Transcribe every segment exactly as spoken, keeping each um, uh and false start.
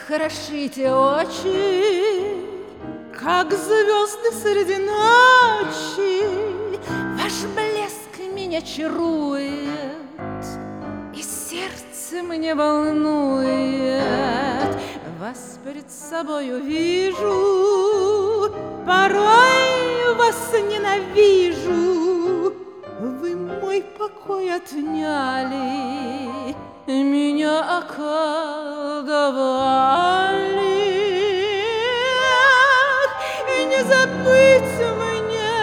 хороши те очи, как звезды среди ночи. Ваш блеск меня чарует, и сердце мне волнует. Вас перед собою вижу, порой вас ненавижу. Вы мой покой отняли, меня околдовали. И не забыть мне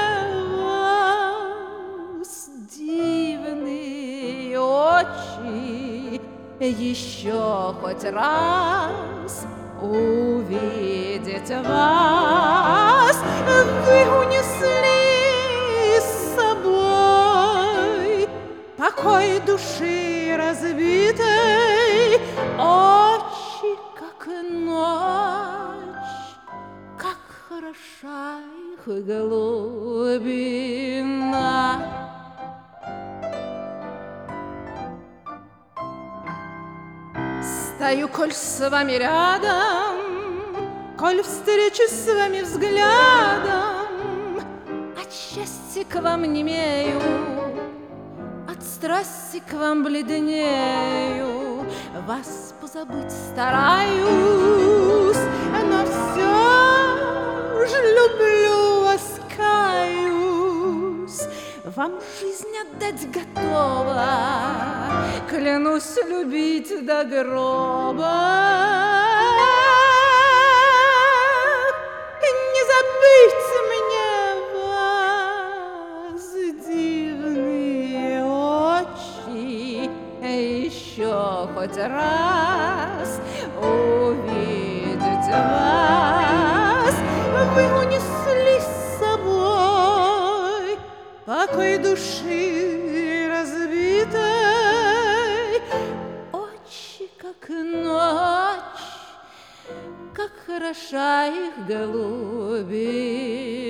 вас, дивные очи, еще хоть раз увидеть вас. Вы унесли с собой покой души разбитой, очи, как ночь, как хороша их глубина. Стою, коль с вами рядом, коль встречусь с вами взглядом, от счастья к вам немею, от страсти к вам бледнею. Вас позабыть стараюсь, но все же люблю вас, каюсь. Вам жизнь отдать готова, клянусь любить до гроба. Не забыть мне вас, дивные очи, еще хоть раз увидеть вас. Вы унесли с собой покой души разбитой, очи, как ночь, как хороша их голубина.